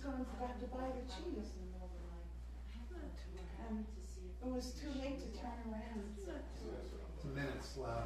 going and forgot to buy the cheese. And it was too late to turn around. It's a minute slow.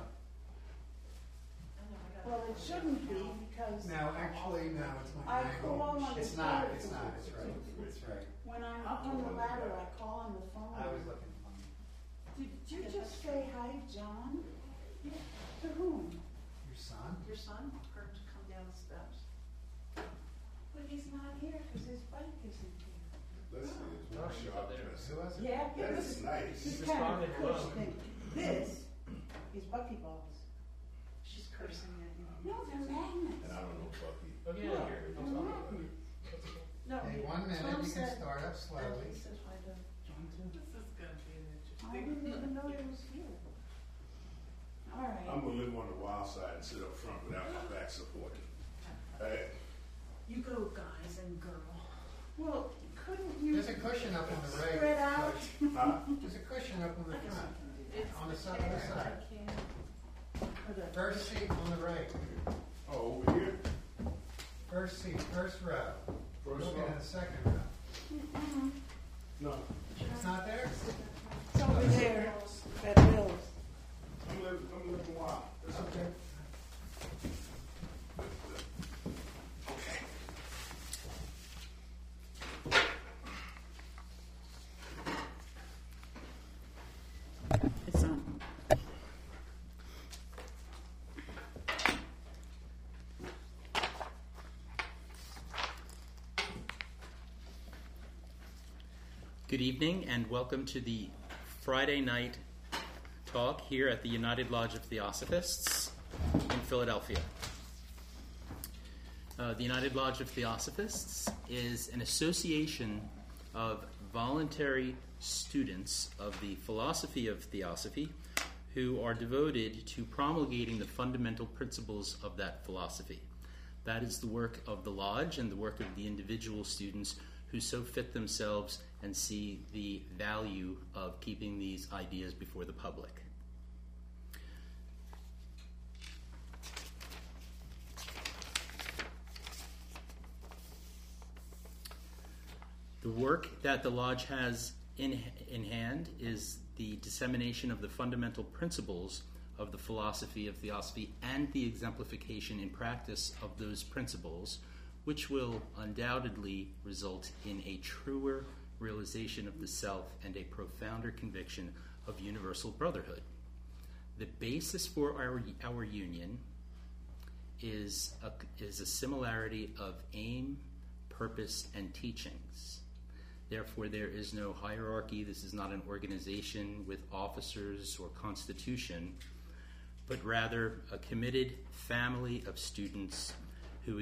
Well, it shouldn't be because No, actually, no, it's not. I call on the It's not, phone. it's not, it's right. It's right. When I'm up on the ladder, I call on the phone. I was looking funny. Did you just say hi, John? To whom? Your son? Your son heard to come down the steps. But he's not here because his bike isn't here. Let's see, it's one sharp dress. Who was it? Yeah, That's nice. This kind of push thing. This is buckyballs. She's cursing at him. No, they're magnets. And I don't know Bucky. Okay, Look, here. they're magnets. No, Hey, 1 minute, Tom you can said- start up And slowly. he says hi to John too. This is gonna be an I didn't even know it was here. All I'm right. gonna live on the wild side and sit up front without my back supported. Hey, You go, guys and girl. Well, couldn't you There's a cushion up on the right. spread out? huh? There's a cushion up on the front. It's On the the side, other chair. side. I can't. For the- First seat on the right. Oh, over here? First seat, first row. First Looking row? at the second row. No. It's not there? It's over there, that Bill's. I'm living wild. That's okay. It's on. Good evening and welcome to the Friday night talk here at the United Lodge of Theosophists in Philadelphia. The United Lodge of Theosophists is an association of voluntary students of the philosophy of Theosophy who are devoted to promulgating the fundamental principles of that philosophy. That is the work of the Lodge and the work of the individual students who so fit themselves and see the value of keeping these ideas before the public. The work that the Lodge has in hand is the dissemination of the fundamental principles of the philosophy of Theosophy and the exemplification in practice of those principles, which will undoubtedly result in a truer realization of the self and a profounder conviction of universal brotherhood. The basis for our union is a similarity of aim, purpose, and teachings. Therefore, there is no hierarchy. This is not an organization with officers or constitution, but rather a committed family of students who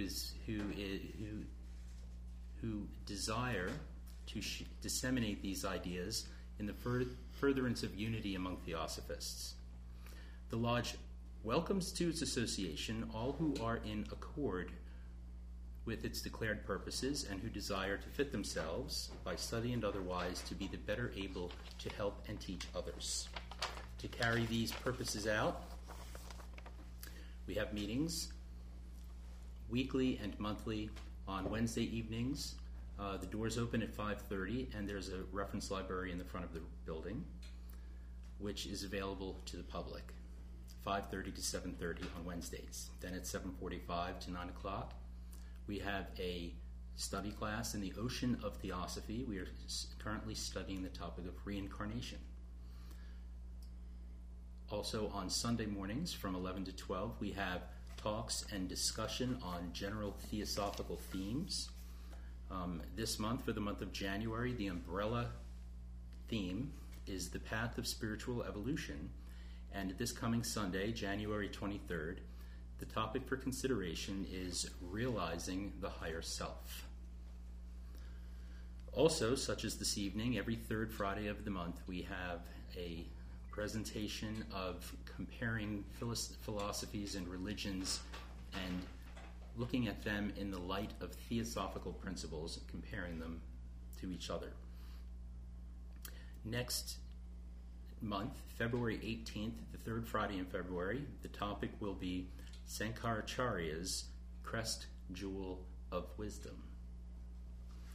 desire to disseminate these ideas in the furtherance of unity among Theosophists. The Lodge welcomes to its association all who are in accord with its declared purposes and who desire to fit themselves, by study and otherwise, to be the better able to help and teach others. To carry these purposes out, we have meetings weekly and monthly on Wednesday evenings. The doors open at 5:30, and there's a reference library in the front of the building, which is available to the public, 5:30 to 7:30 on Wednesdays. Then at 7:45 to 9 o'clock, we have a study class in the Ocean of Theosophy. We are currently studying the topic of reincarnation. Also on Sunday mornings from 11 to 12, we have talks and discussion on general theosophical themes. This month, for the month of January, the umbrella theme is the path of spiritual evolution. And this coming Sunday, January 23rd, the topic for consideration is realizing the higher self. Also, such as this evening, every third Friday of the month, we have a presentation of comparing philosophies and religions and looking at them in the light of theosophical principles and comparing them to each other. Next month, February 18th, the third Friday in February, the topic will be Sankaracharya's Crest Jewel of Wisdom.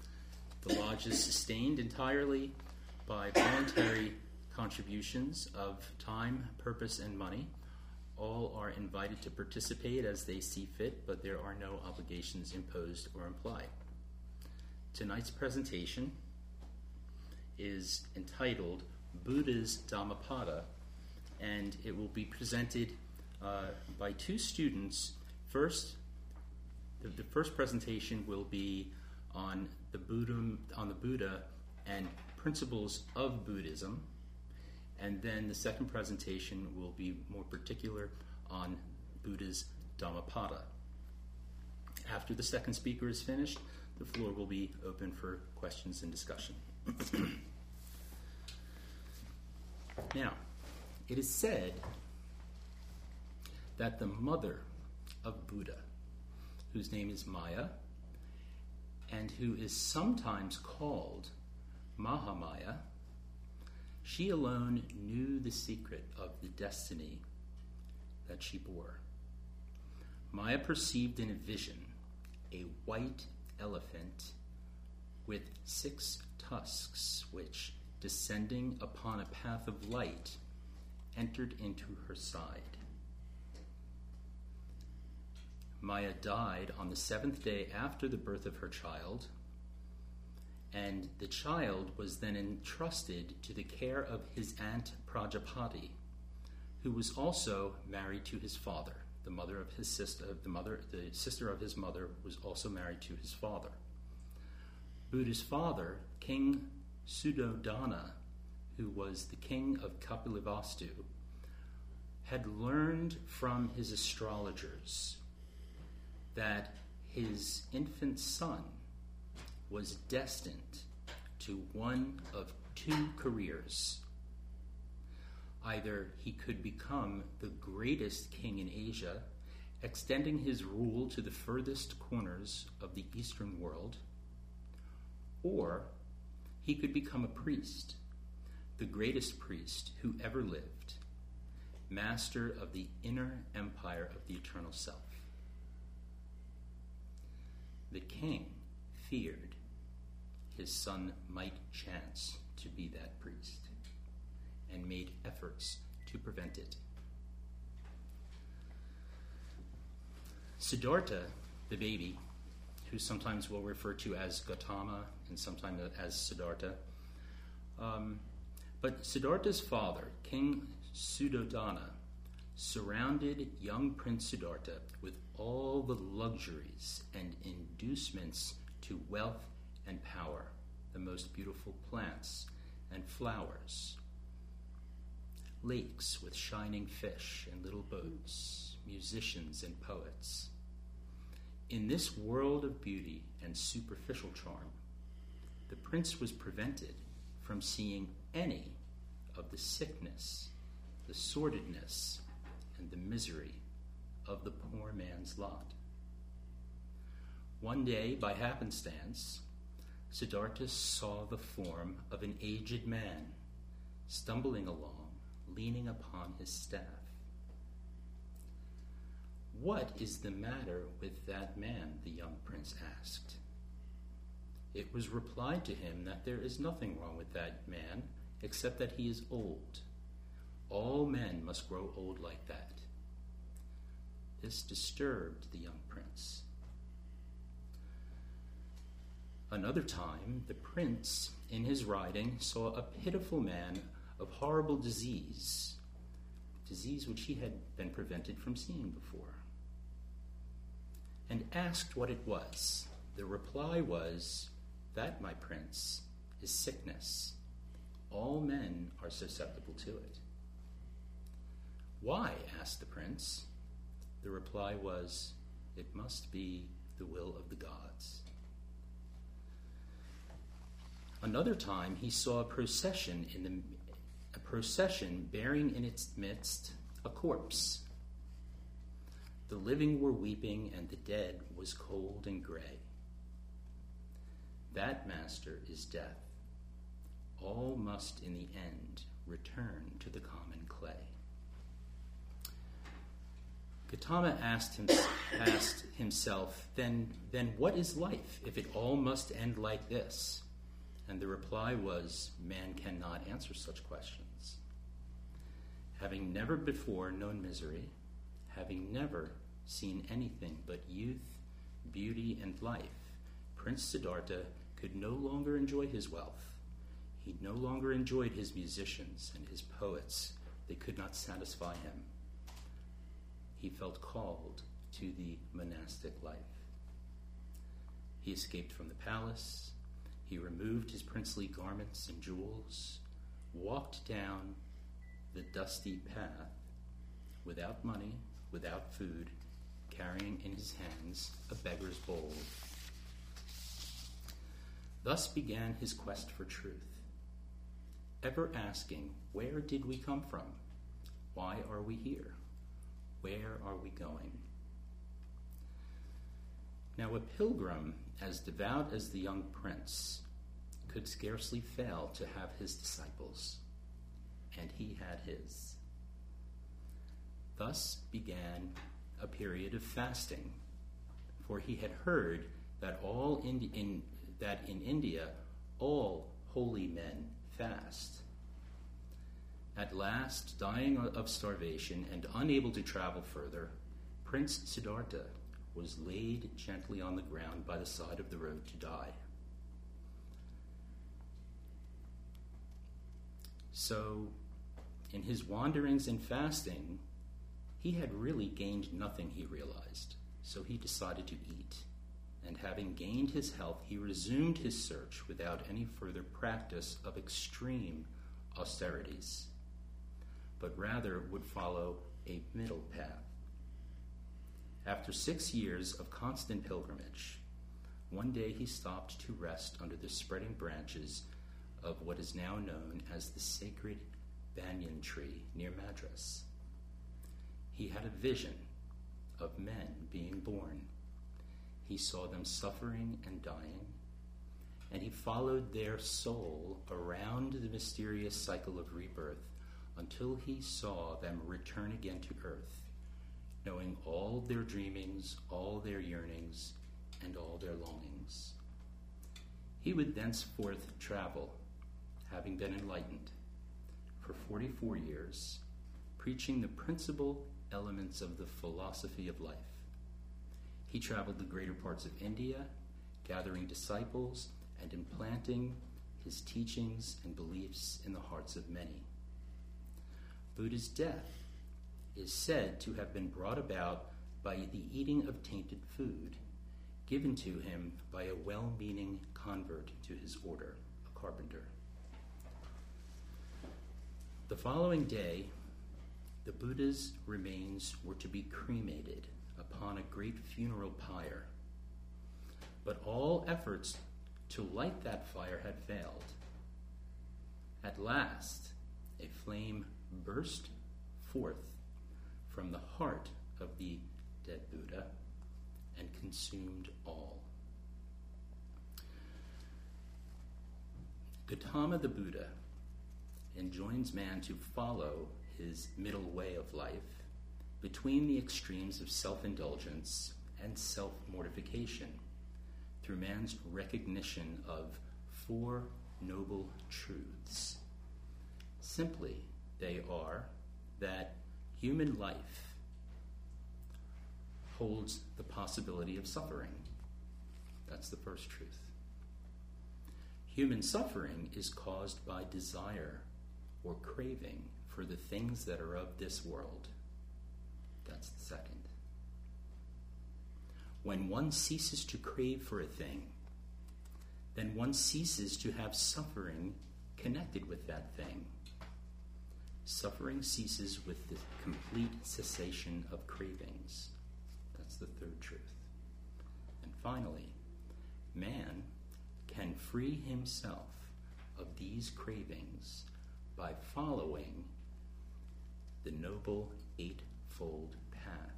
The lodge is sustained entirely by voluntary contributions of time, purpose, and money. All are invited to participate as they see fit, but there are no obligations imposed or implied. Tonight's presentation is entitled Buddha's Dhammapada, and it will be presented by two students. First, the first presentation will be on the Buddha and principles of Buddhism, and then the second presentation will be more particular on Buddha's Dhammapada. After the second speaker is finished, the floor will be open for questions and discussion. Now, it is said that the mother of Buddha, whose name is Maya, and who is sometimes called Mahamaya, she alone knew the secret of the destiny that she bore. Maya perceived in a vision a white elephant with 6 tusks, which, descending upon a path of light, entered into her side. Maya died on the 7th day after the birth of her child, and the child was then entrusted to the care of his aunt Prajapati, who was also married to his father. The sister of his mother was also married to his father. Buddha's father, King Suddhodana, who was the king of Kapilavastu, had learned from his astrologers that his infant son was destined to one of 2 careers. Either he could become the greatest king in Asia, extending his rule to the furthest corners of the Eastern world, or he could become a priest, the greatest priest who ever lived, master of the inner empire of the eternal self. The king feared his son might chance to be that priest, and made efforts to prevent it. Siddhartha, the baby, who sometimes we'll refer to as Gautama and sometimes as Siddhartha, but Siddhartha's father, King Suddhodana, surrounded young Prince Siddhartha with all the luxuries and inducements to wealth and power, the most beautiful plants and flowers, lakes with shining fish and little boats, musicians and poets. In this world of beauty and superficial charm, the prince was prevented from seeing any of the sickness, the sordidness, and the misery of the poor man's lot. One day, by happenstance, Siddhartha saw the form of an aged man stumbling along, leaning upon his staff. "What is the matter with that man?" the young prince asked. It was replied to him that there is nothing wrong with that man except that he is old. All men must grow old like that. This disturbed the young prince. Another time, the prince, in his riding, saw a pitiful man of horrible disease which he had been prevented from seeing before, and asked what it was. The reply was, "That, my prince, is sickness. All men are susceptible to it." "Why?" asked the prince. The reply was, "It must be the will of the gods." Another time he saw a procession bearing in its midst a corpse. The living were weeping, and the dead was cold and gray. "That, master, is death. All must in the end return to the common clay." Gautama asked himself, then what is life if it all must end like this? And the reply was, man cannot answer such questions. Having never before known misery, having never seen anything but youth, beauty, and life, Prince Siddhartha could no longer enjoy his wealth. He no longer enjoyed his musicians and his poets. They could not satisfy him. He felt called to the monastic life. He escaped from the palace. He removed his princely garments and jewels, walked down the dusty path without money, without food, carrying in his hands a beggar's bowl. Thus began his quest for truth, ever asking, where did we come from? Why are we here? Where are we going? Now a pilgrim as devout as the young prince could scarcely fail to have his disciples, and he had his. Thus began a period of fasting, for he had heard that in India all holy men fast. At last, dying of starvation and unable to travel further, Prince Siddhartha was laid gently on the ground by the side of the road to die. So, in his wanderings and fasting, he had really gained nothing, he realized. So he decided to eat. And having gained his health, he resumed his search without any further practice of extreme austerities, but rather would follow a middle path. After 6 years of constant pilgrimage, one day he stopped to rest under the spreading branches of what is now known as the sacred banyan tree near Madras. He had a vision of men being born. He saw them suffering and dying, and he followed their soul around the mysterious cycle of rebirth until he saw them return again to earth, knowing all their dreamings, all their yearnings, and all their longings. He would thenceforth travel, having been enlightened, for 44 years, preaching the principal elements of the philosophy of life. He traveled the greater parts of India, gathering disciples and implanting his teachings and beliefs in the hearts of many. Buddha's death is said to have been brought about by the eating of tainted food given to him by a well-meaning convert to his order, a carpenter. The following day, the Buddha's remains were to be cremated upon a great funeral pyre. But all efforts to light that fire had failed. At last, a flame burst forth from the heart of the dead Buddha and consumed all. Gautama the Buddha enjoins man to follow his middle way of life between the extremes of self-indulgence and self-mortification through man's recognition of 4 noble truths. Simply, they are that human life holds the possibility of suffering. That's the first truth. Human suffering is caused by desire or craving for the things that are of this world. That's the second. When one ceases to crave for a thing, then one ceases to have suffering connected with that thing. Suffering ceases with the complete cessation of cravings. That's the third truth. And finally, man can free himself of these cravings by following the noble eightfold path.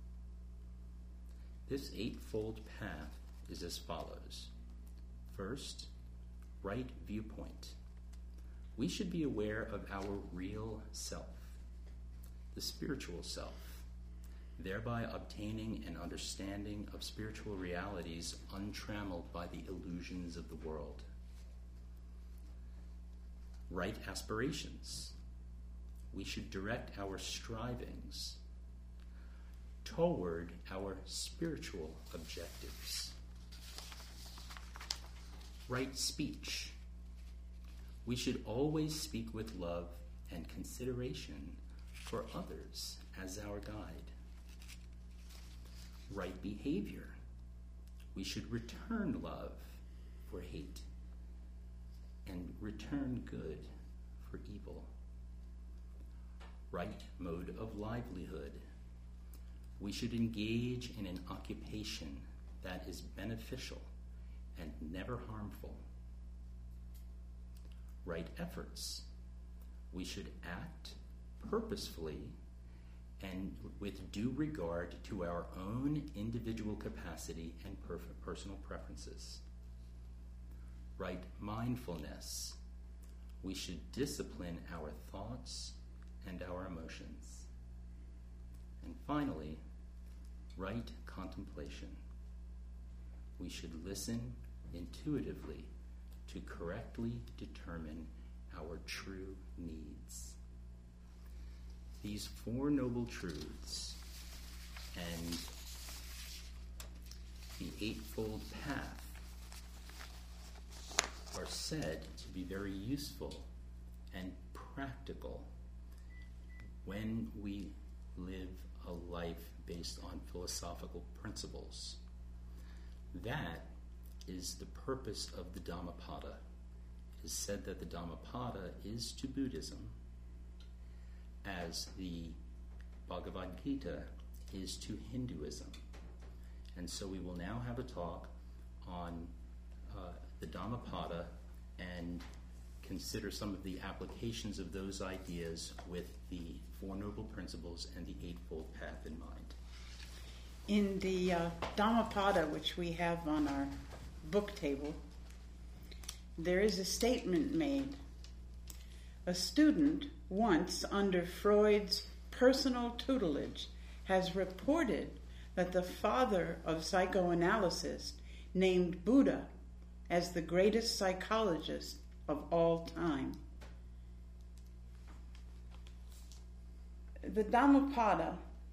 This eightfold path is as follows. First, right viewpoint. We should be aware of our real self, the spiritual self, thereby obtaining an understanding of spiritual realities untrammeled by the illusions of the world. right aspirations. We should direct our strivings toward our spiritual objectives. Right speech. We should always speak with love and consideration for others as our guide. Right behavior. We should return love for hate and return good for evil. Right mode of livelihood. We should engage in an occupation that is beneficial and never harmful. Right efforts. We should act purposefully and with due regard to our own individual capacity and personal preferences. Right mindfulness. We should discipline our thoughts and our emotions. And finally, right contemplation. We should listen intuitively to correctly determine our true needs. These four noble truths and the Eightfold Path are said to be very useful and practical when we live a life based on philosophical principles. That is the purpose of the Dhammapada. It is said that the Dhammapada is to Buddhism as the Bhagavad Gita is to Hinduism. And so we will now have a talk on the Dhammapada and consider some of the applications of those ideas with the Four Noble Principles and the Eightfold Path in mind. In the Dhammapada, which we have on our book table, there is a statement made. A student once under Freud's personal tutelage has reported that the father of psychoanalysis named Buddha as the greatest psychologist of all time. The Dhammapada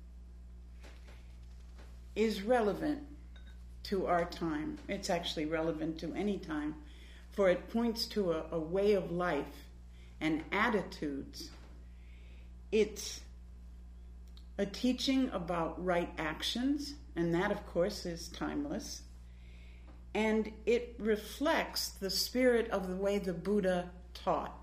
is relevant to our time. It's actually relevant to any time, for it points to a way of life and attitudes. It's a teaching about right actions, and that, of course, is timeless. And it reflects the spirit of the way the Buddha taught.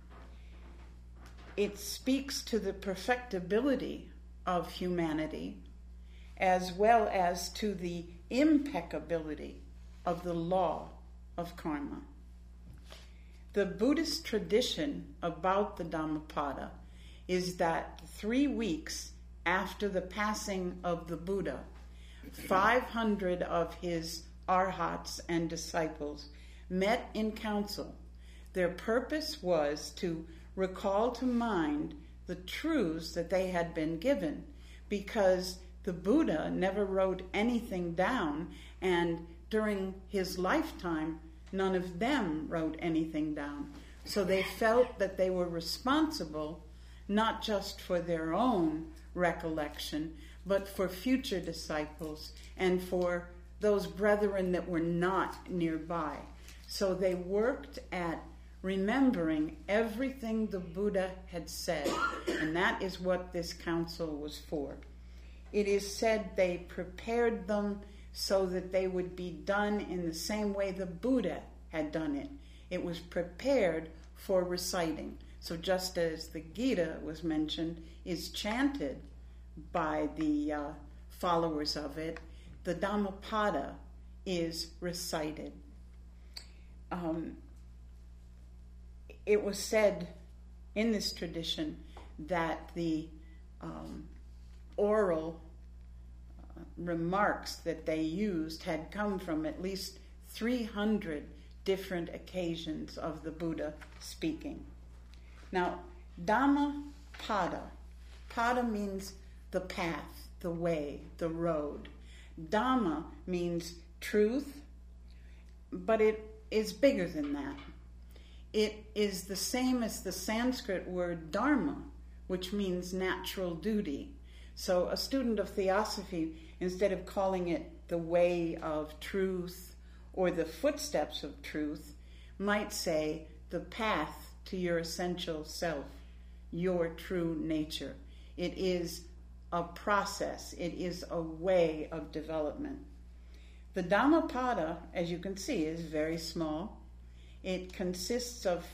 It speaks to the perfectibility of humanity, as well as to the impeccability of the law of karma. The Buddhist tradition about the Dhammapada is that 3 weeks after the passing of the Buddha, 500 of his arhats and disciples met in council. Their purpose was to recall to mind the truths that they had been given, because the Buddha never wrote anything down, and during his lifetime, none of them wrote anything down. So they felt that they were responsible not just for their own recollection, but for future disciples and for those brethren that were not nearby. So they worked at remembering everything the Buddha had said, and that is what this council was for. It is said they prepared them so that they would be done in the same way the Buddha had done it. It was prepared for reciting. So just as the Gita was mentioned, is chanted by the followers of it, the Dhammapada is recited. It was said in this tradition that the oral remarks that they used had come from at least 300 different occasions of the Buddha speaking. Now, Dhammapada. Pada means the path, the way, the road. Dhamma means truth, but it is bigger than that. it is the same as the Sanskrit word dharma, which means natural duty. So a student of theosophy, instead of calling it the way of truth or the footsteps of truth, might say the path to your essential self, your true nature. It is a process. It is a way of development. The Dhammapada, as you can see, is very small. It consists of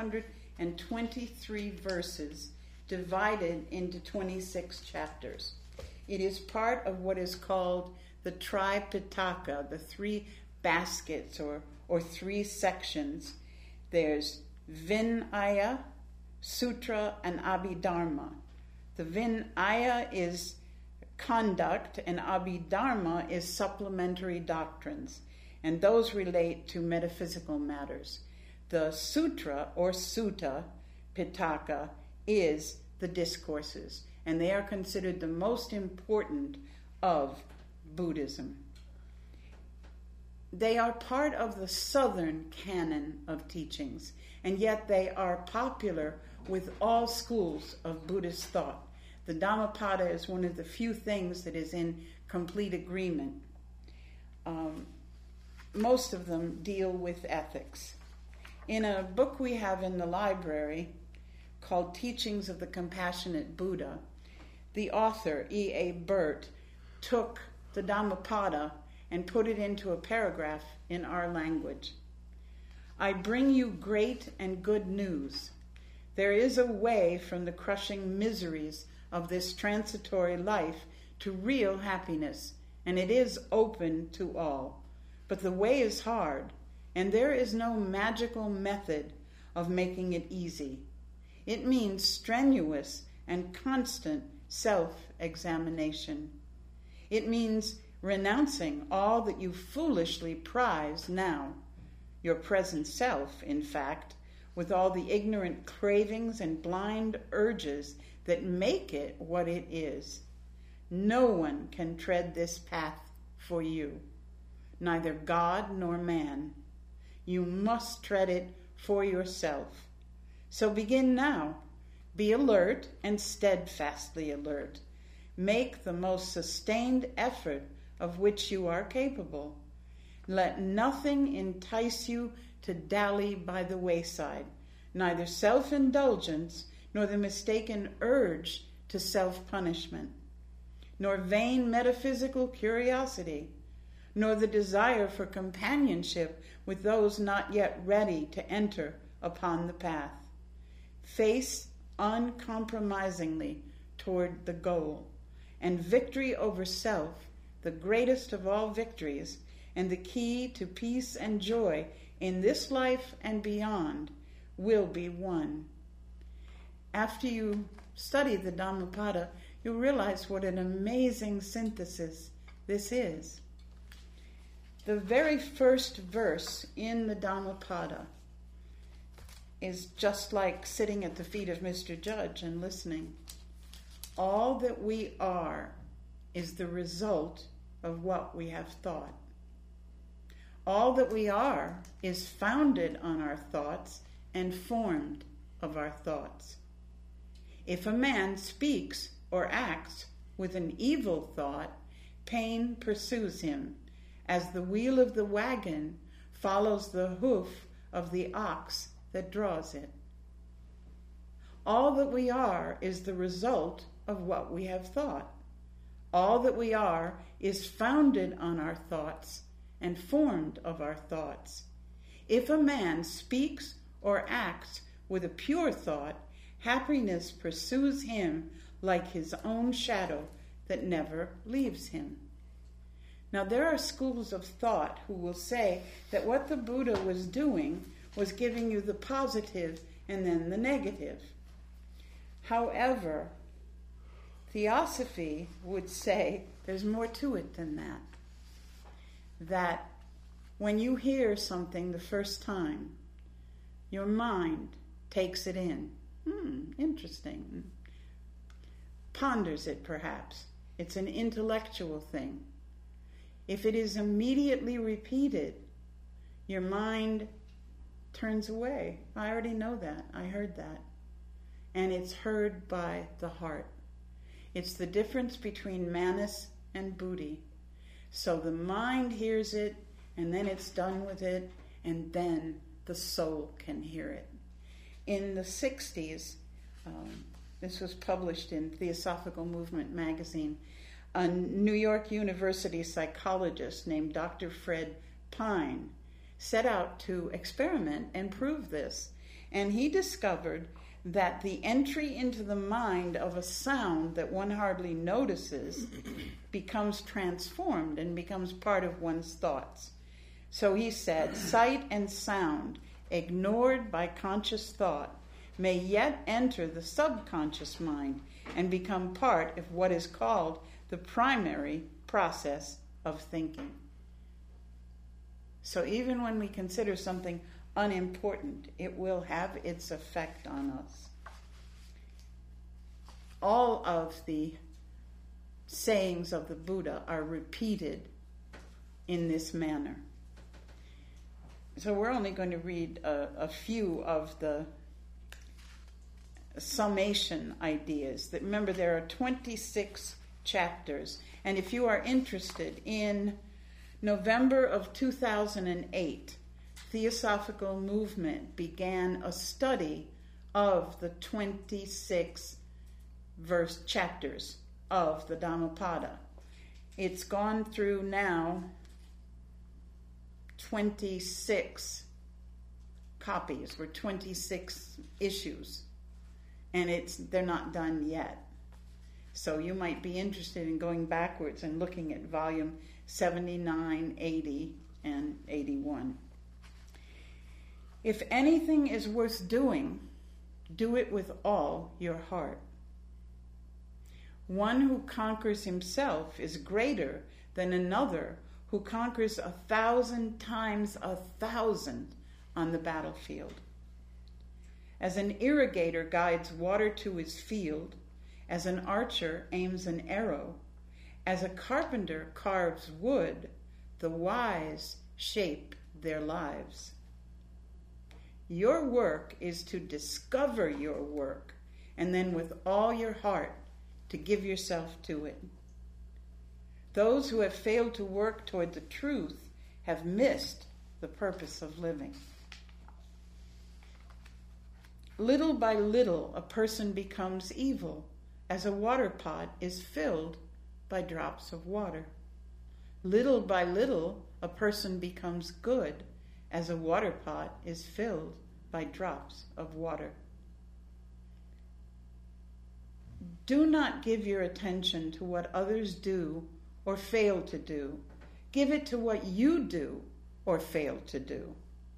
423 verses divided into 26 chapters. It is part of what is called the Tripitaka, the three baskets or three sections. There's Vinaya, Sutra, and Abhidharma. The Vinaya is conduct, and Abhidharma is supplementary doctrines, and those relate to metaphysical matters. The Sutra or Sutta Pitaka is the discourses, and they are considered the most important of Buddhism. They are part of the southern canon of teachings, and yet they are popular with all schools of Buddhist thought. The Dhammapada is one of the few things that is in complete agreement. Most of them deal with ethics. In a book we have in the library called Teachings of the Compassionate Buddha, the author, E.A. Burt, took the Dhammapada and put it into a paragraph in our language. I bring you great and good news. There is a way from the crushing miseries of this transitory life to real happiness, and it is open to all. But the way is hard, and there is no magical method of making it easy. It means strenuous and constant self-examination. It means renouncing all that you foolishly prize now, your present self, in fact, with all the ignorant cravings and blind urges that make it what it is. No one can tread this path for you, neither God nor man. You must tread it for yourself. So begin now. Be alert and steadfastly alert. Make the most sustained effort of which you are capable. Let nothing entice you to dally by the wayside, neither self-indulgence nor the mistaken urge to self-punishment, nor vain metaphysical curiosity, nor the desire for companionship with those not yet ready to enter upon the path. Face uncompromisingly toward the goal, and victory over self, the greatest of all victories, and the key to peace and joy in this life and beyond, will be won. After you study the Dhammapada, you realize what an amazing synthesis this is. The very first verse in the Dhammapada is just like sitting at the feet of Mr. Judge and listening. All that we are is the result of what we have thought. All that we are is founded on our thoughts and formed of our thoughts. If a man speaks or acts with an evil thought, pain pursues him, as the wheel of the wagon follows the hoof of the ox that draws it. All that we are is the result of what we have thought. All that we are is founded on our thoughts and formed of our thoughts. If a man speaks or acts with a pure thought, happiness pursues him like his own shadow that never leaves him. Now, there are schools of thought who will say that what the Buddha was doing was giving you the positive and then the negative. However, Theosophy would say there's more to it than that. That when you hear something the first time, your mind takes it in. Interesting. Ponders it, perhaps. It's an intellectual thing. If it is immediately repeated, your mind turns away. I already know that. I heard that. And it's heard by the heart. It's the difference between manas and buddhi. So the mind hears it, and then it's done with it, and then the soul can hear it. In the 60s, this was published in Theosophical Movement magazine, a New York University psychologist named Dr. Fred Pine set out to experiment and prove this. And he discovered that the entry into the mind of a sound that one hardly notices becomes transformed and becomes part of one's thoughts. So he said, sight and sound, ignored by conscious thought, may yet enter the subconscious mind and become part of what is called the primary process of thinking. So even when we consider something unimportant, it will have its effect on us. All of the sayings of the Buddha are repeated in this manner. So we're only going to read a few of the summation ideas. That, remember, there are 26 chapters. And if you are interested, in November of 2008, Theosophical Movement began a study of the 26 verse chapters of the Dhammapada. It's gone through now 26 copies or 26 issues, and they're not done yet. So you might be interested in going backwards and looking at volume 79, 80, and 81. If anything is worth doing, do it with all your heart. One who conquers himself is greater than another who conquers 1,000 times 1,000 on the battlefield. As an irrigator guides water to his field, as an archer aims an arrow, as a carpenter carves wood, the wise shape their lives. Your work is to discover your work, and then with all your heart to give yourself to it. Those who have failed to work toward the truth have missed the purpose of living. Little by little, a person becomes evil, as a water pot is filled by drops of water. Little by little, a person becomes good, as a water pot is filled by drops of water. Do not give your attention to what others do or fail to do. Give it to what you do or fail to do.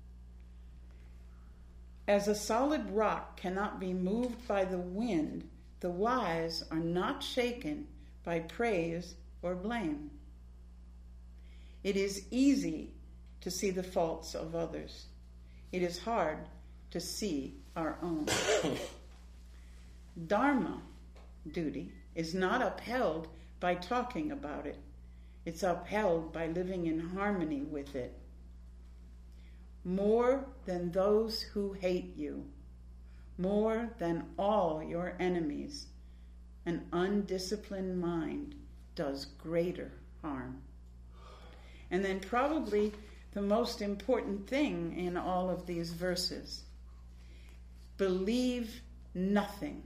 As a solid rock cannot be moved by the wind, the wise are not shaken by praise or blame. It is easy to see the faults of others. It is hard to see our own. Dharma, duty, is not upheld by talking about it. It's upheld by living in harmony with it. More than those who hate you, more than all your enemies, an undisciplined mind does greater harm. And then probably the most important thing in all of these verses, believe nothing.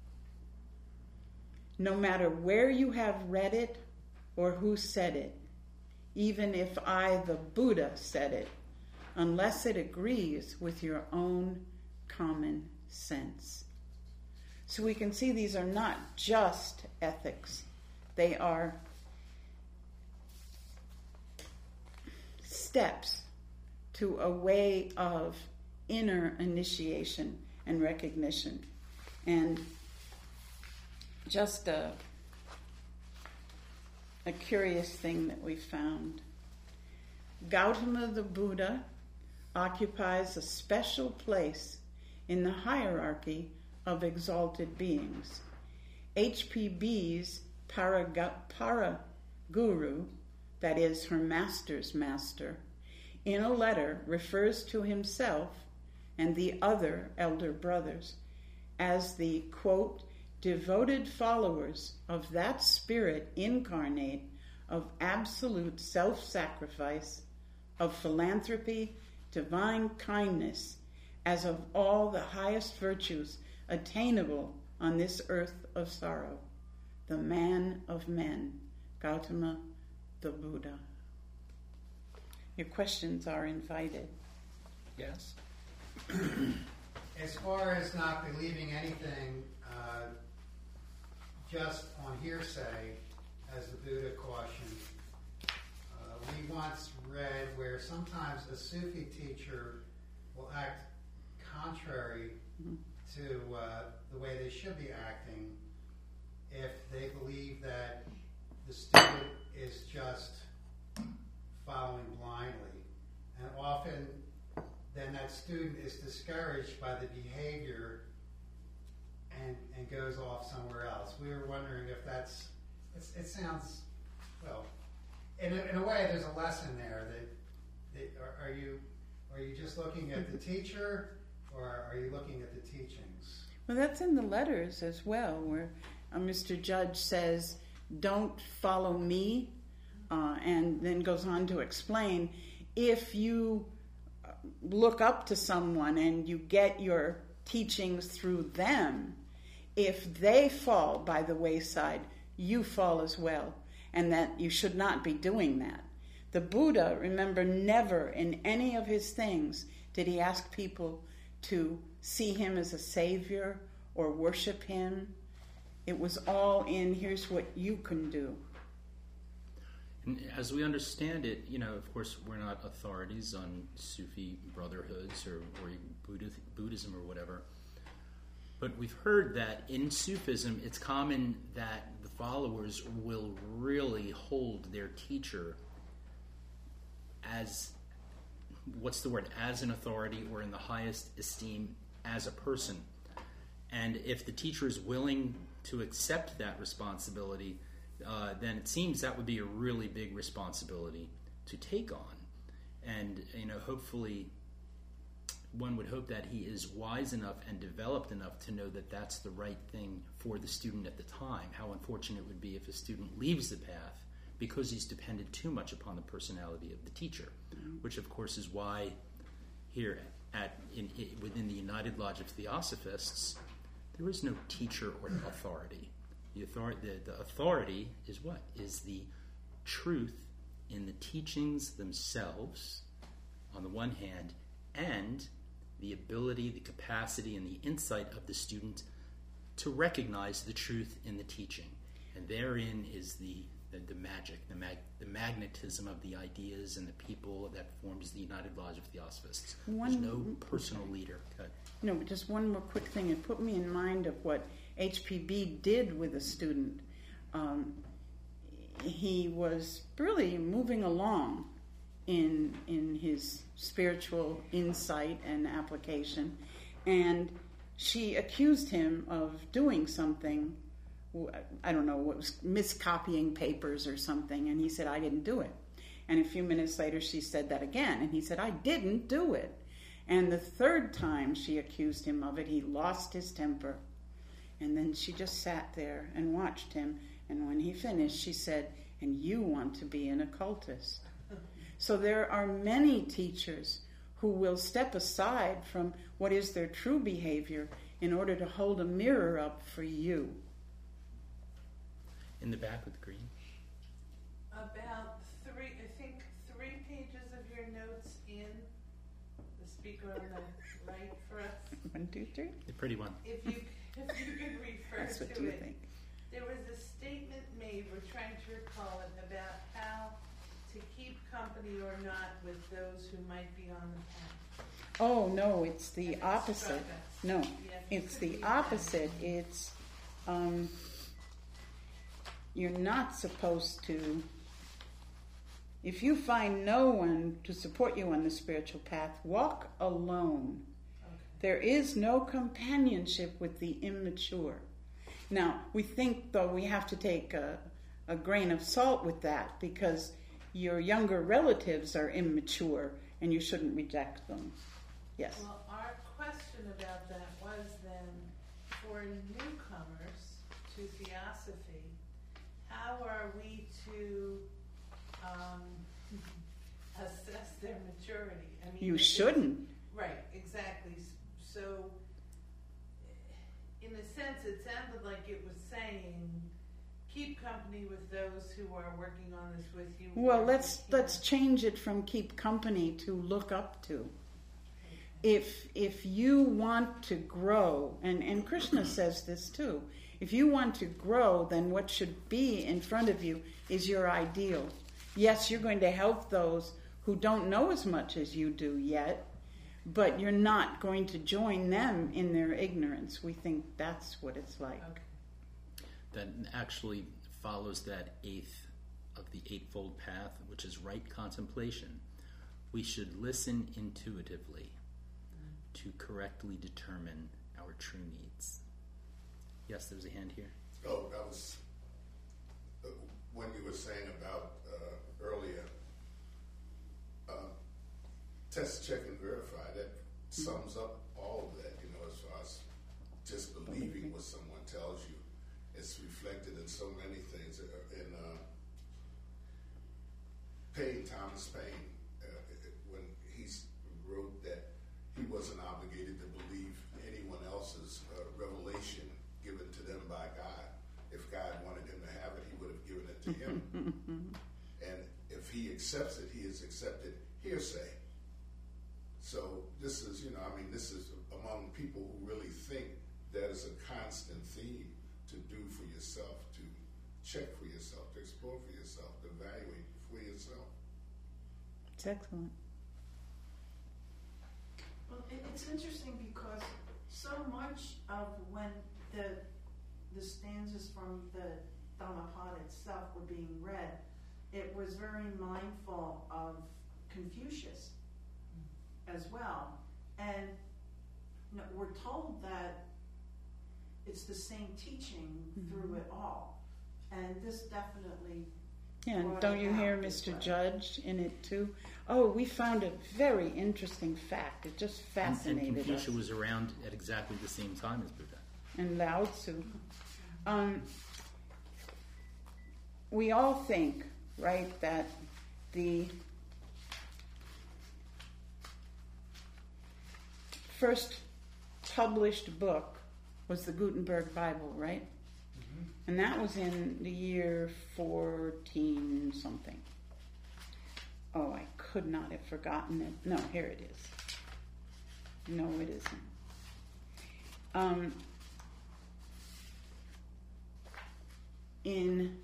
No matter where you have read it or who said it, even if I, the Buddha, said it, unless it agrees with your own common sense. So we can see these are not just ethics. They are steps to a way of inner initiation and recognition. And just a curious thing that we found. Gautama the Buddha occupies a special place in the hierarchy of exalted beings. HPB's Paraguru, that is her master's master, in a letter refers to himself and the other elder brothers as the, quote, devoted followers of that spirit incarnate of absolute self-sacrifice, of philanthropy, divine kindness, as of all the highest virtues attainable on this earth of sorrow, the man of men, Gautama the Buddha. Your questions are invited. Yes? As far as not believing anything just on hearsay, as the Buddha cautioned, we once read where sometimes a Sufi teacher will act contrary to the way they should be acting if they believe that the student is just following blindly. And often then that student is discouraged by the behavior and goes off somewhere else. We were wondering if it sounds, well, in a way there's a lesson there that are you just looking at the teacher, or are you looking at the teachings? Well, that's in the letters as well, where Mr. Judge says, don't follow me, and then goes on to explain, if you look up to someone and you get your teachings through them, if they fall by the wayside, you fall as well, and that you should not be doing that. The Buddha, remember, never in any of his things did he ask people to see him as a savior or worship him. It was all in, here's what you can do. And as we understand it, of course, we're not authorities on Sufi brotherhoods or Buddhism or whatever. But we've heard that in Sufism, it's common that the followers will really hold their teacher as, as an authority, or in the highest esteem as a person. And if the teacher is willing to accept that responsibility, then it seems that would be a really big responsibility to take on. And, hopefully one would hope that he is wise enough and developed enough to know that that's the right thing for the student at the time. How unfortunate it would be if a student leaves the path because he's depended too much upon the personality of the teacher, which of course is why here within the United Lodge of Theosophists, there is no teacher or authority. The authority is what? Is the truth in the teachings themselves, on the one hand, and the ability, the capacity, and the insight of the student to recognize the truth in the teaching. And therein is the magic, the magnetism of the ideas and the people that forms the United Lodge of Theosophists. There's no personal leader. No, but just one more quick thing. It put me in mind of what HPB did with a student. He was really moving along in his spiritual insight and application, and she accused him of doing something, I don't know, what was miscopying papers or something, and he said, I didn't do it. And a few minutes later she said that again, and he said, I didn't do it. And the third time she accused him of it, he lost his temper. And then she just sat there and watched him, and when he finished she said, and you want to be an occultist. So there are many teachers who will step aside from what is their true behavior in order to hold a mirror up for you. In the back with green. About three pages of your notes in the speaker on the right for us. 1, 2, 3. The pretty one. If you could refer That's what to you it. think. There was a statement made, we're trying to recall it, about how to keep company or not with those who might be on the path. Oh, no, it's the And it opposite. struck us. No, Yes, it it's could the be that. opposite. It's, you're not supposed to, if you find no one to support you on the spiritual path, walk alone. Okay. There is no companionship with the immature. Now, we think, though, we have to take a grain of salt with that, because your younger relatives are immature and you shouldn't reject them. Yes. Well, our question about that was then, for newcomers to Theosophy, how are we to assess their maturity? I mean, You shouldn't. Right, exactly. So, in a sense, it sounded like it was saying, keep company with those who are working on this with you. Well, let's change it from keep company to look up to. If you want to grow, and Krishna says this too, if you want to grow, then what should be in front of you is your ideal. Yes, you're going to help those who don't know as much as you do yet, but you're not going to join them in their ignorance. We think that's what it's like. Okay. That actually follows that eighth of the Eightfold Path, which is right contemplation. We should listen intuitively to correctly determine our true needs. Yes, there's a hand here. Oh, that was when you were saying about earlier, test, check, and verify. That sums up all of that, as far as just believing what someone tells you. It's reflected in so many things. In Paine, Thomas Paine, when he wrote that he wasn't obligated to believe anyone else's revelation given to them by God. If God wanted him to have it, he would have given it to him. And if he accepts it, he has accepted hearsay. So this is, this is among people who really think that is a constant theme to do for yourself, to check for yourself, to explore for yourself, to evaluate for yourself. It's excellent. Well, it's interesting because so much of when the stanzas from the Dhammapada itself were being read, it was very mindful of Confucius as well. And we're told that it's the same teaching through it all. And this definitely... Yeah, and don't you hear Mr. Judge in it too? Oh, we found a very interesting fact. It just fascinated and Confucius us. was around at exactly the same time as Buddha. And Lao Tzu. We all think, right, that the first published book was the Gutenberg Bible, right? Mm-hmm. And that was in the year 14 something. Oh, I could not have forgotten it. No, here it is. No, it isn't. In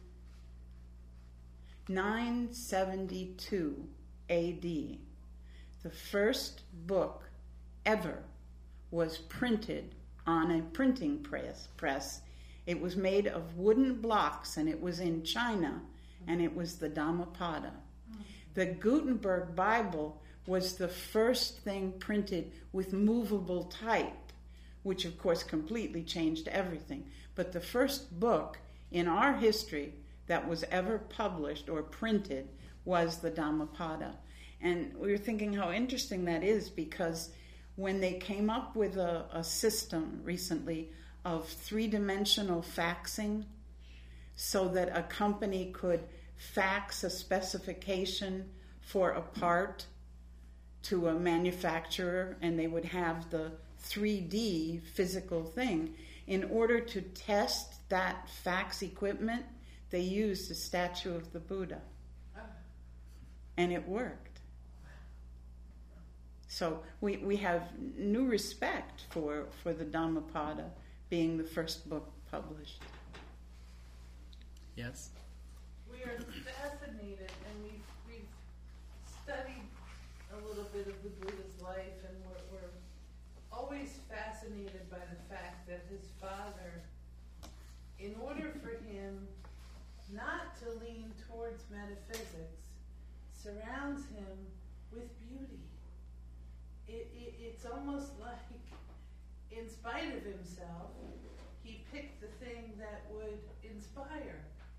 972 AD, the first book ever was printed on a printing press. It was made of wooden blocks, and it was in China, and it was the Dhammapada. The Gutenberg Bible was the first thing printed with movable type, which of course completely changed everything. But the first book in our history that was ever published or printed was the Dhammapada. And we were thinking how interesting that is, because when they came up with a system recently of three-dimensional faxing, so that a company could fax a specification for a part to a manufacturer, and they would have the 3D physical thing. In order to test that fax equipment, they used a statue of the Buddha. And it worked. So we have new respect for the Dhammapada being the first book published. Yes? We are fascinated, and we've studied a little bit of the Buddha's life, and we're always fascinated by the fact that his father, in order for him not to lean towards metaphysics, surrounds him with beauty. It's almost like, in spite of himself, he picked the thing that would inspire.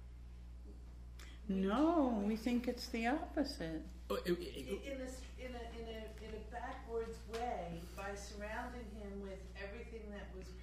No, we think it's the opposite. Oh, In a backwards way,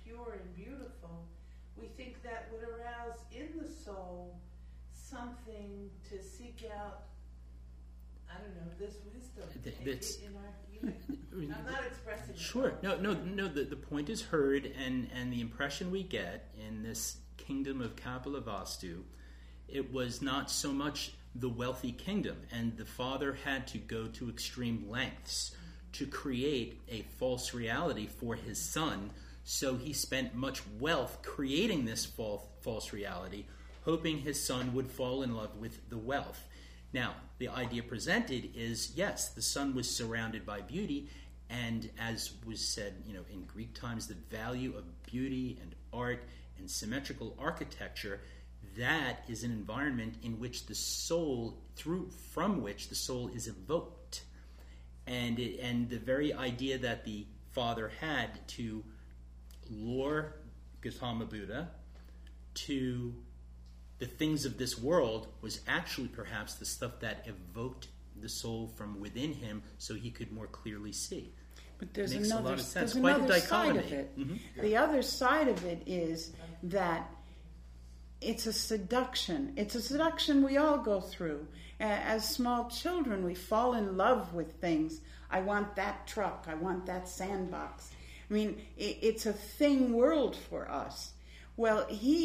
pure and beautiful, we think that would arouse in the soul something to seek out, I don't know, this wisdom in our, I'm not expressing it. Sure. No. The point is heard, and the impression we get in this kingdom of Kapilavastu, it was not so much the wealthy kingdom, and the father had to go to extreme lengths to create a false reality for his son. So he spent much wealth creating this false reality, hoping his son would fall in love with the wealth. Now, the idea presented is, yes, the son was surrounded by beauty, and as was said, in Greek times, the value of beauty and art and symmetrical architecture, that is an environment in which the soul, from which the soul is evoked. And the very idea that the father had to lure Gautama Buddha to the things of this world was actually perhaps the stuff that evoked the soul from within him so he could more clearly see. But there's Makes another, a lot of sense. there's Quite another a side dichotomy. of it. Mm-hmm. The other side of it is that it's a seduction. It's a seduction we all go through. As small children, we fall in love with things. I want that truck. I want that sandbox. I mean, it's a thing world for us. Well,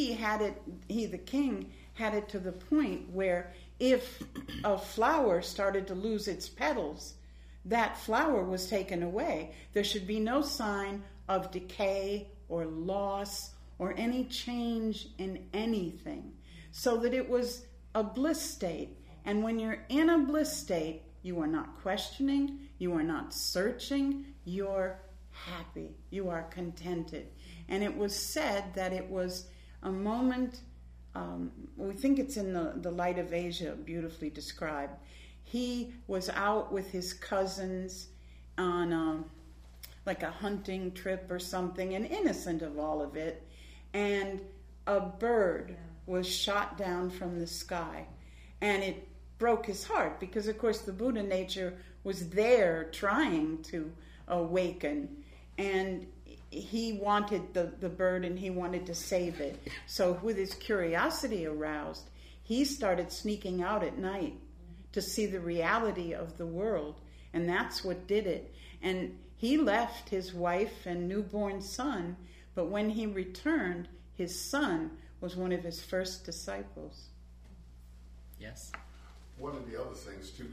the king, had it to the point where if a flower started to lose its petals, that flower was taken away. There should be no sign of decay or loss or any change in anything, so that it was a bliss state. And when you're in a bliss state, you are not questioning, you are not searching, you're happy, you are contented. And it was said that it was a moment, we think it's in the Light of Asia, beautifully described. He was out with his cousins on like a hunting trip or something, and innocent of all of it, and a bird was shot down from the sky, and it broke his heart, because of course the Buddha nature was there trying to awaken, and he wanted the bird and he wanted to save it. So with his curiosity aroused, he started sneaking out at night to see the reality of the world, and that's what did it. And he left his wife and newborn son, but when he returned, his son was one of his first disciples. Yes. One of the other things too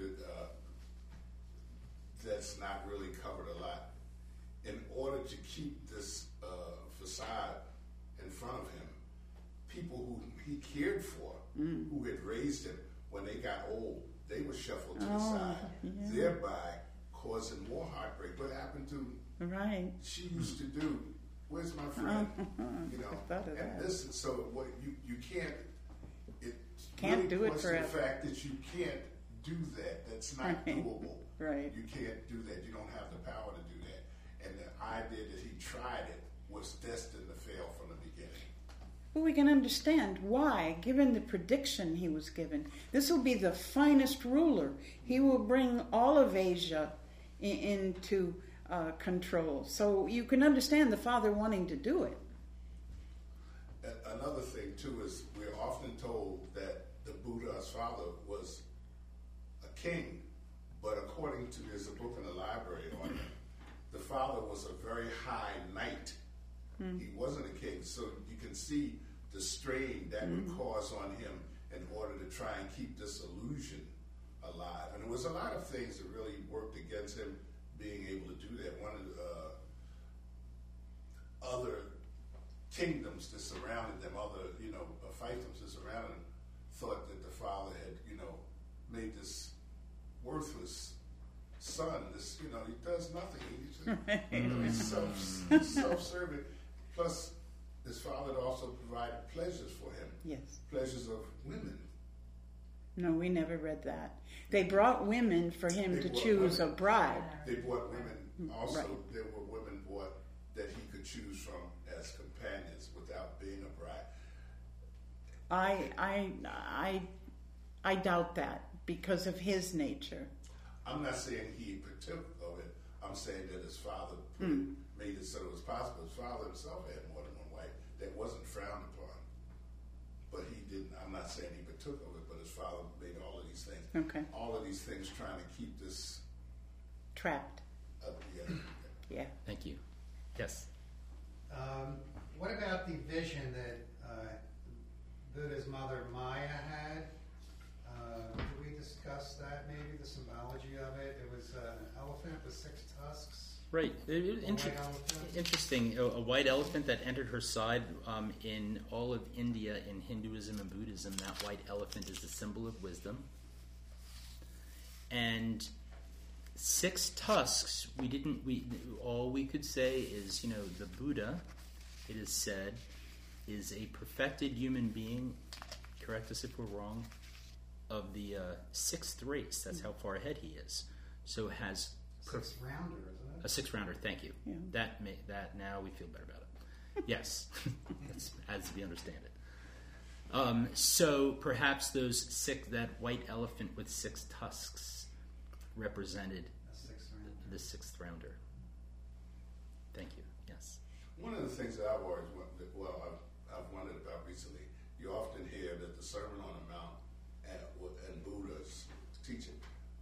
that's not really covered a lot, in order to keep this facade in front of him, people who he cared for, who had raised him, when they got old, they were shuffled to the side, thereby causing more heartbreak. What happened to? Right. She used to do. Where's my friend? And this. So what you can't. It can't really do it points forever. to the fact that you can't do that. That's not doable. Right. You can't do that. You don't have the power to do that. And the idea that he tried it was destined to fail from the beginning. Well, we can understand why, given the prediction he was given. This will be the finest ruler. He will bring all of Asia into control. So you can understand the father wanting to do it. Another thing, too, is we're often told that the Buddha's father was a king, but according to, there's a book in the library on it, the father was a very high knight. He wasn't a king, so you can see the strain that would cause on him in order to try and keep this illusion alive. And there was a lot of things that really worked against him being able to do that. One of the other kingdoms that surrounded them, other, fiefdoms that surrounded him, thought that the father had, made this worthless son. This, he does nothing. He's self-serving. Plus, his father had also provided pleasures for him. Yes. Pleasures of women. No, we never read that. They brought women for him to choose a bride. They brought women also. Right. There were women brought that he could choose from as companions without being a bride. I doubt that because of his nature. I'm not saying he partook of it. I'm I'm saying that his father made it so it was possible. His father himself had more than one wife. That wasn't frowned upon. But he didn't, I'm not saying he partook of it, but his father made all of these things. Okay. All of these things trying to keep this... Trapped. Yeah. Thank you. Yes. What about the vision that Buddha's mother Maya had? Did we discuss that, maybe, the symbology of it? It was an elephant with 6 tusks. Right. White elephant. Interesting. A white elephant that entered her side. In all of India, in Hinduism and Buddhism, that white elephant is a symbol of wisdom. And 6 tusks, all we could say is, the Buddha, it is said, is a perfected human being, correct us if we're wrong, of the 6th race. That's how far ahead he is. So has... 6th rounder, isn't it? A 6th rounder, thank you. Yeah. That now we feel better about it. Yes, that's as we understand it. So perhaps that white elephant with 6 tusks represented the 6th rounder. Thank you. Yes. One of the things that I've always I've wondered about recently, you often hear that the Sermon on the Mount and Buddha's teaching.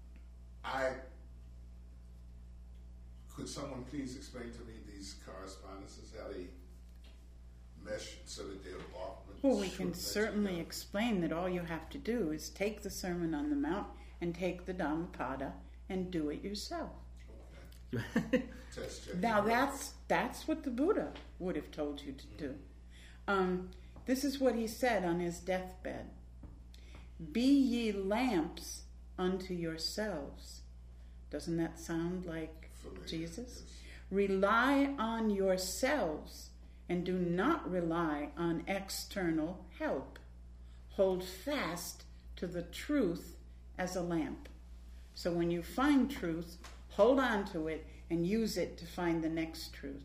Could someone please explain to me these correspondences, how they mesh so that they're often... Well, we can certainly explain that all you have to do is take the Sermon on the Mount and take the Dhammapada and do it yourself. Okay. Now that's what the Buddha would have told you to do. This is what he said on his deathbed. Be ye lamps unto yourselves. Doesn't that sound like Jesus? Yes. Rely on yourselves and do not rely on external help. Hold fast to the truth as a lamp. So when you find truth, hold on to it and use it to find the next truth.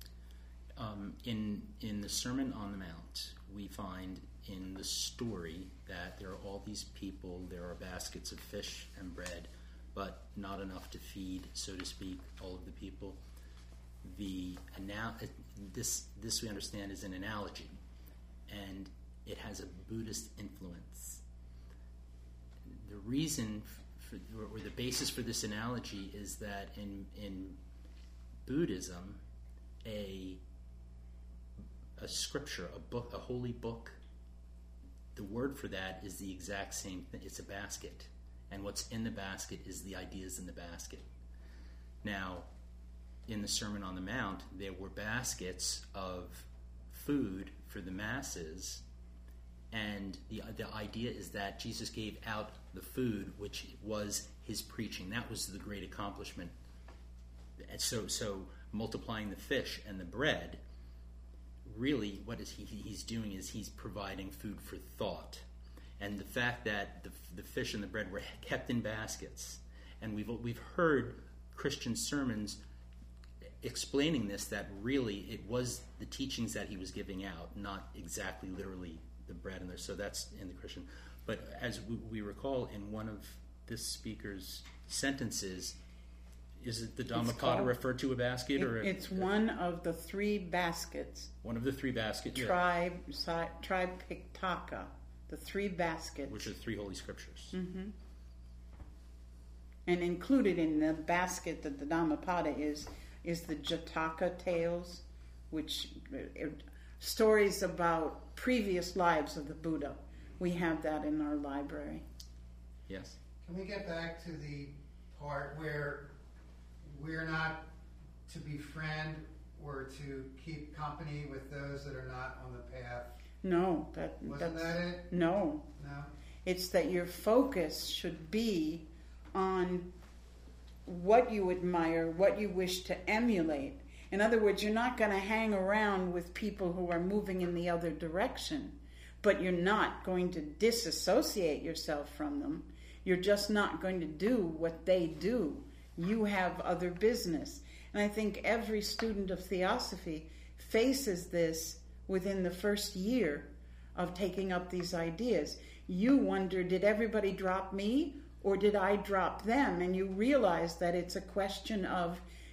In the Sermon on the Mount, we find in the story that there are all these people, there are baskets of fish and bread, but not enough to feed, so to speak, all of the people. This we understand is an analogy, and it has a Buddhist influence. The reason or the basis for this analogy is that in Buddhism, a scripture, a book, a holy book, the word for that is the exact same thing. It's a basket. And what's in the basket is the ideas in the basket. Now, in the Sermon on the Mount, there were baskets of food for the masses, and the idea is that Jesus gave out the food, which was his preaching. That was the great accomplishment. And so multiplying the fish and the bread, really what he's doing is he's providing food for thought. And the fact that the fish and the bread were kept in baskets, and we've heard Christian sermons explaining this, that really it was the teachings that he was giving out, not exactly literally the bread and there. So that's in the Christian. But as we recall in one of this speaker's sentences, is it the Dhammapada referred to a basket? It's one of the 3 baskets. One of the 3 baskets. Tribe Pitaka. The 3 baskets. Which are 3 holy scriptures. Mm-hmm. And included in the basket that the Dhammapada is the Jataka tales, which stories about previous lives of the Buddha. We have that in our library. Yes. Can we get back to the part where we're not to befriend or to keep company with those that are not on the path? No, Wasn't that it? No. No? It's that your focus should be on what you admire, what you wish to emulate. In other words, you're not going to hang around with people who are moving in the other direction, but you're not going to disassociate yourself from them. You're just not going to do what they do. You have other business. And I think every student of Theosophy faces this within the first year of taking up these ideas. You wonder, did everybody drop me or did I drop them? And you realize that it's a question of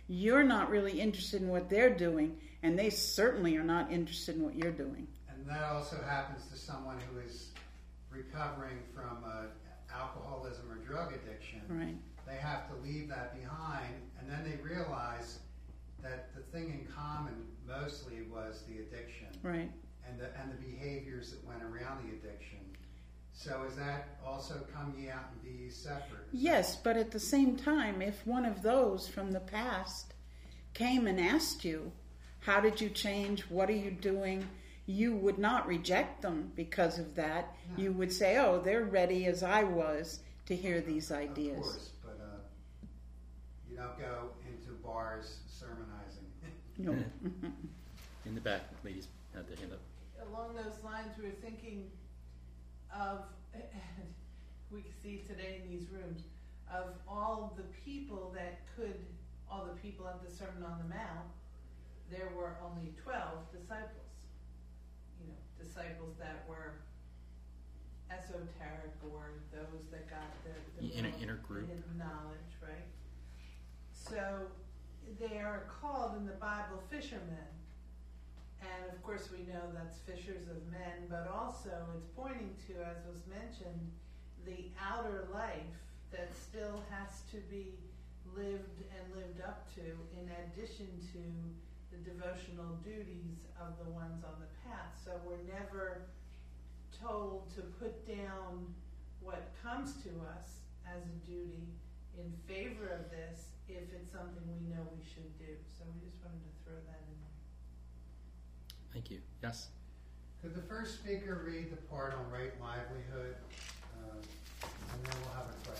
you're not really interested in what they're doing, and they certainly are not interested in what you're doing. And that also happens to someone who is recovering from alcoholism or drug addiction. Right. They have to leave that behind, and then they realize that the thing in common mostly was the addiction, Right. and the behaviors that went around the addiction. So is that also come ye out and be ye separate? Yes, but at the same time, if one of those from the past came and asked you, how did you change? What are you doing? You would not reject them because of that. No. You would say, oh, they're ready as I was to hear these ideas. Of course, but you don't go into bars sermonizing. No. In the back, ladies had their hand up. Along those lines, we were thinking of, we see today in these rooms, of all the people that could, all the people at the Sermon on the Mount, there were only 12 disciples. You know, disciples that were esoteric, or those that got the Inner group. hidden knowledge, right? So they are called in the Bible fishermen. And of course we know that's fishers of men, but also it's pointing to, as was mentioned, the outer life that still has to be lived and lived up to, in addition to the devotional duties of the ones on the path. So we're never told to put down what comes to us as a duty in favor of this if it's something we know we should do. So we just wanted to throw that in there. Thank you. Yes? Could the first speaker read the part on right livelihood, and then we'll have a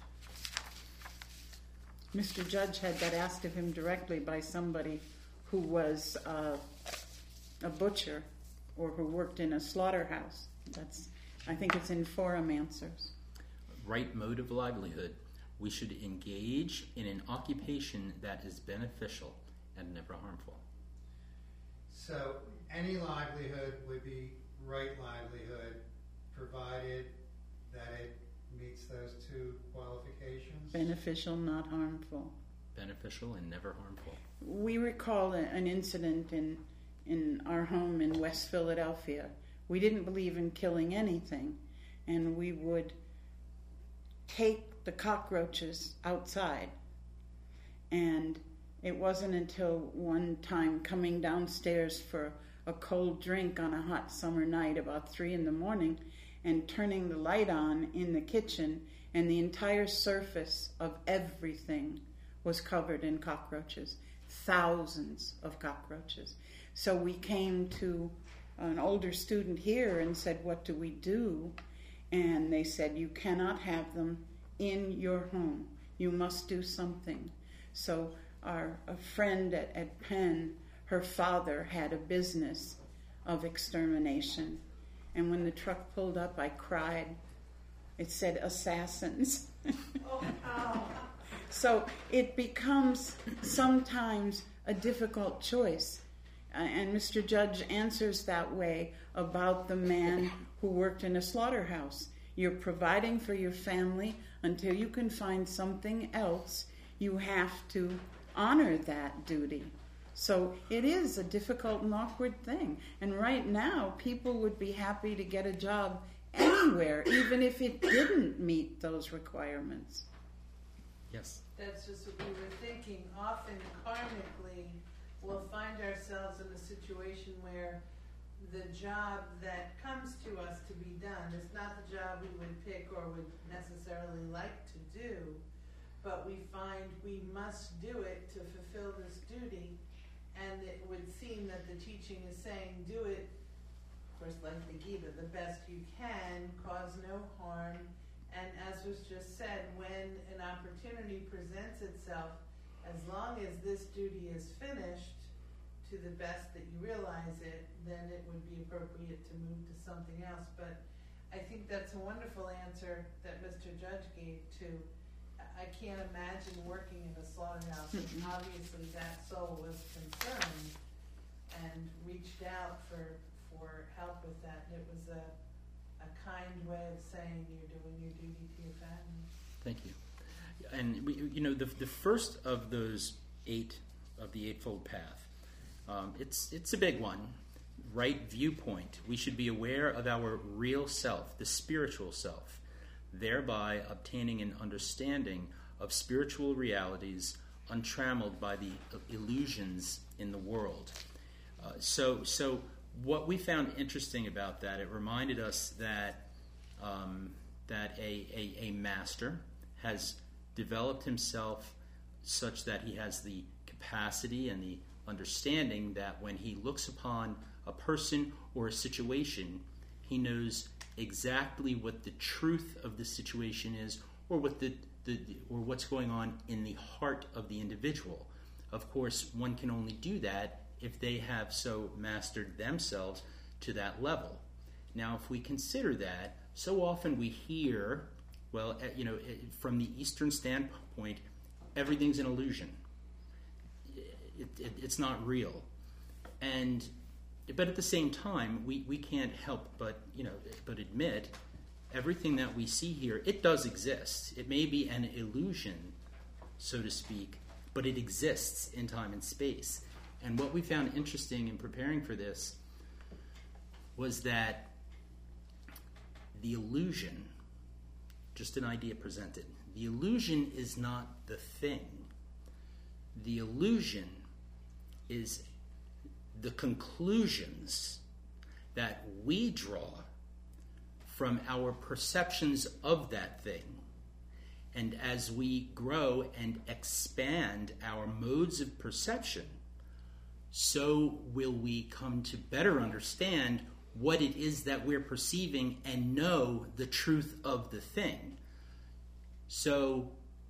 question. Mr. Judge had that asked of him directly by somebody who was a butcher or who worked in a slaughterhouse. I think it's in Forum Answers. Right mode of livelihood. We should engage in an occupation that is beneficial and never harmful. So any livelihood would be right livelihood, provided that it meets those two qualifications? Beneficial, not harmful. Beneficial and never harmful. We recall an incident in our home in West Philadelphia. We didn't believe in killing anything, and we would take the cockroaches outside. And it wasn't until one time coming downstairs for a cold drink on a hot summer night about 3 a.m. and turning the light on in the kitchen, and the entire surface of everything was covered in cockroaches. Thousands of cockroaches. So we came to an older student here and said, what do we do? And they said, you cannot have them in your home. You must do something. So a friend at Penn, her father had a business of extermination. And when the truck pulled up, I cried. It said assassins. So it becomes sometimes a difficult choice. And Mr. Judge answers that way about the man who worked in a slaughterhouse. You're providing for your family until you can find something else. You have to honor that duty. So it is a difficult and awkward thing. And right now, people would be happy to get a job anywhere, even if it didn't meet those requirements. Yes. That's just what we were thinking. Often, karmically, we'll find ourselves in a situation where the job that comes to us to be done is not the job we would pick or would necessarily like to do, but we find we must do it to fulfill this duty, and it would seem that the teaching is saying do it, of course, like the Gita, the best you can, cause no harm, and as was just said, when an opportunity presents itself, as long as this duty is finished to the best that you realize it, then it would be appropriate to move to something else. But I think that's a wonderful answer that Mr. Judge gave to, I can't imagine working in a slaughterhouse. And obviously that soul was concerned and reached out for help with that. It was a kind way of saying you're doing your duty to your family. Thank you. And the first of those 8 of the Eightfold Path. It's a big one. Right viewpoint. We should be aware of our real self, the spiritual self, thereby obtaining an understanding of spiritual realities untrammeled by the illusions in the world. So what we found interesting about that, it reminded us that a master has developed himself such that he has the capacity and the understanding that when he looks upon a person or a situation, he knows exactly what the truth of the situation is, or what or what's going on in the heart of the individual. Of course, one can only do that if they have so mastered themselves to that level. Now, if we consider that, so often we hear, well, from the Eastern standpoint, everything's an illusion. It's not real. But at the same time, we can't help but admit everything that we see here, it does exist. It may be an illusion, so to speak, but it exists in time and space. And what we found interesting in preparing for this was that the illusion, just an idea presented, the illusion is not the thing. The illusion is the conclusions that we draw from our perceptions of that thing. And as we grow and expand our modes of perception, so will we come to better understand what it is that we're perceiving and know the truth of the thing. So,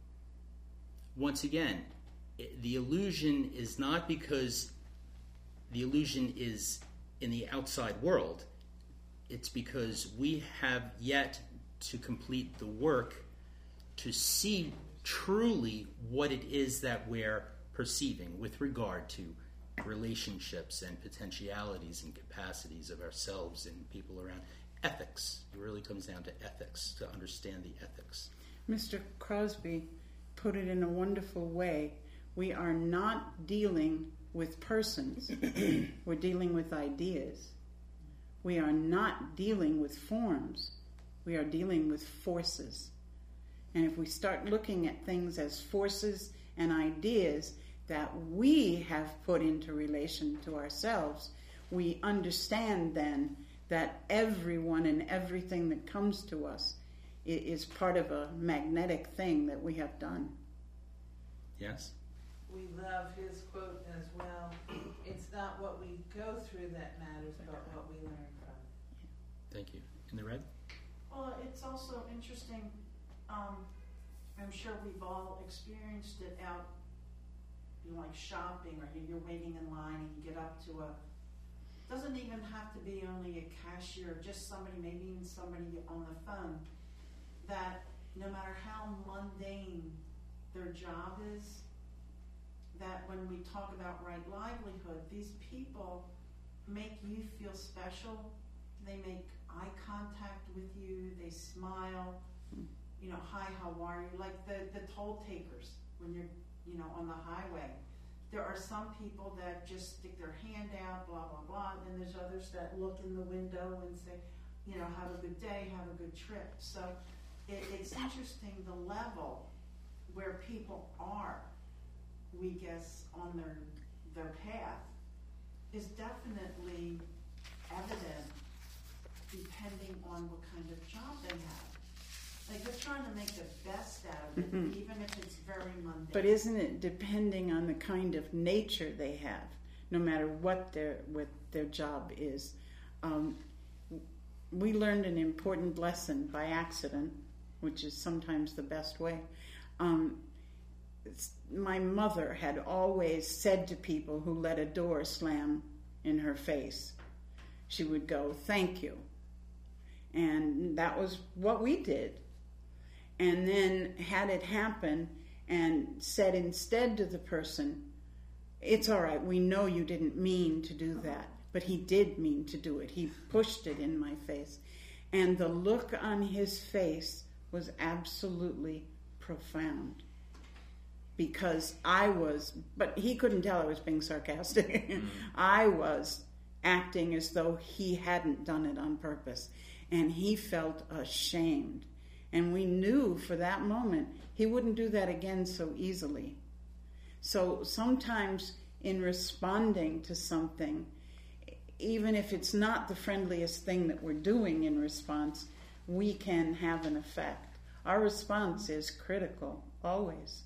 once again, the illusion is not because the illusion is in the outside world. It's because we have yet to complete the work to see truly what it is that we're perceiving with regard to relationships and potentialities and capacities of ourselves and people around. Ethics. It really comes down to ethics, to understand the ethics. Mr. Crosby put it in a wonderful way. We are not dealing with persons. We're dealing with ideas. We are not dealing with forms. We are dealing with forces. And if we start looking at things as forces and ideas that we have put into relation to ourselves, we understand then that everyone and everything that comes to us is part of a magnetic thing that we have done. Yes? We love his quote as well. It's not what we go through that matters, but what we learn from it. Thank you. In the red? Well, it's also interesting. I'm sure we've all experienced it out, like shopping, or you're waiting in line and you get up to doesn't even have to be only a cashier, just somebody, maybe even somebody on the phone, that no matter how mundane their job is, that when we talk about right livelihood, these people make you feel special. They make eye contact with you. They smile. Hi, how are you? Like the toll takers when you're, on the highway. There are some people that just stick their hand out, blah, blah, blah. And there's others that look in the window and say, have a good day, have a good trip. So it's interesting the level where people are, we guess, on their path is definitely evident depending on what kind of job they have. Like they're trying to make the best out of it, even if it's very mundane. But isn't it depending on the kind of nature they have, no matter what their job is? We learned an important lesson by accident, which is sometimes the best way. My mother had always said to people who let a door slam in her face, she would go, "Thank you." And that was what we did. And then had it happen and said instead to the person, "It's all right, we know you didn't mean to do that." But he did mean to do it. He pushed it in my face. And the look on his face was absolutely profound. because but he couldn't tell I was being sarcastic. I was acting as though he hadn't done it on purpose. And he felt ashamed. And we knew for that moment he wouldn't do that again so easily. So sometimes in responding to something, even if it's not the friendliest thing that we're doing in response, we can have an effect. Our response is critical, always.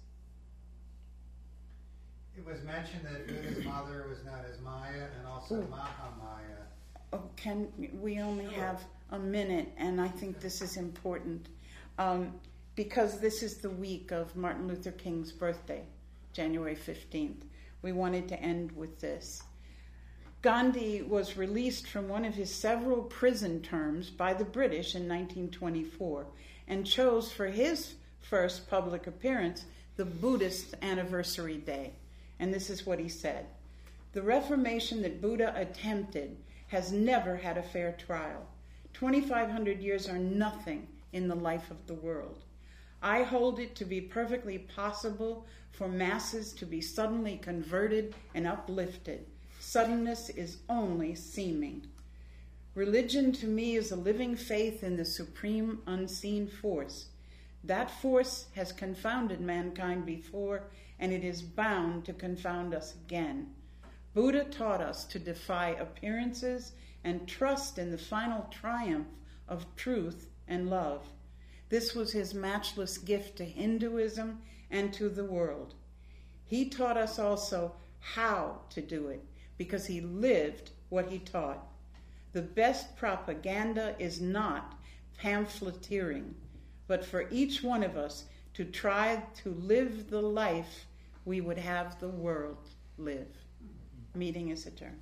It was mentioned that Buddha's mother was known as Maya and also Mahamaya. Oh, we only have a minute, and I think this is important because this is the week of Martin Luther King's birthday, January 15th. We wanted to end with this. Gandhi was released from one of his several prison terms by the British in 1924 and chose for his first public appearance the Buddhist anniversary day. And this is what he said: "The Reformation that Buddha attempted has never had a fair trial. 2,500 years are nothing in the life of the world. I hold it to be perfectly possible for masses to be suddenly converted and uplifted. Suddenness is only seeming. Religion to me is a living faith in the supreme unseen force. That force has confounded mankind before, and it is bound to confound us again. Buddha taught us to defy appearances and trust in the final triumph of truth and love. This was his matchless gift to Hinduism and to the world. He taught us also how to do it, because he lived what he taught. The best propaganda is not pamphleteering, but for each one of us to try to live the life we would have the world live." Meeting is adjourned.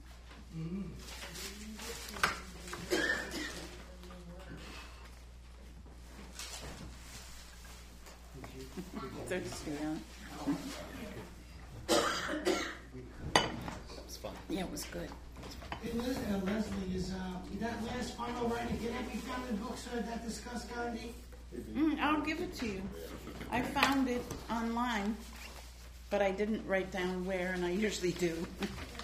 Thirsty, huh? It's fun. Yeah, it was good. Hey, Leslie, is that last final writing, can that be found in books that discuss Gandhi? I'll give it to you. I found it online, but I didn't write down where, and I usually do.